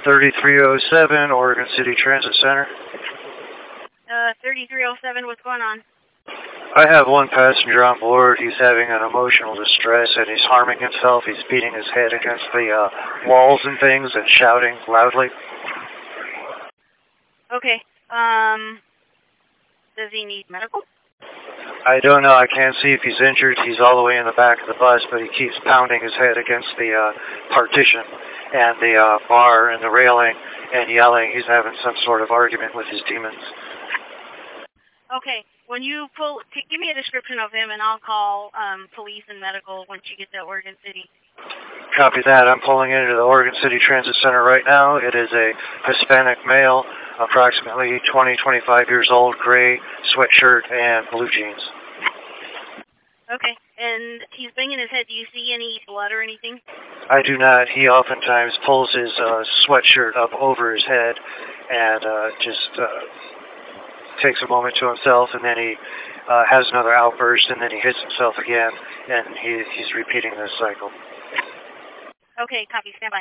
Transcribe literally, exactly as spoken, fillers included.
thirty-three oh seven, Oregon City Transit Center. Uh, thirty-three oh seven, what's going on? I have one passenger on board. He's having an emotional distress and he's harming himself. He's beating his head against the uh, walls and things and shouting loudly. Okay. Um, does he need medical? I don't know. I can't see if he's injured. He's all the way in the back of the bus, but he keeps pounding his head against the uh, partition and the uh, bar and the railing and yelling. He's having some sort of argument with his demons. Okay. When you pull, give me a description of him, and I'll call um, police and medical once you get to Oregon City. Copy that. I'm pulling into the Oregon City Transit Center right now. It is a Hispanic male, approximately twenty, twenty-five years old, gray sweatshirt and blue jeans. Okay. And he's banging his head. Do you see any blood or anything? I do not. He oftentimes pulls his uh, sweatshirt up over his head and uh, just uh, takes a moment to himself, and then he uh, has another outburst, and then he hits himself again, and he, he's repeating this cycle. Okay, copy. Stand by.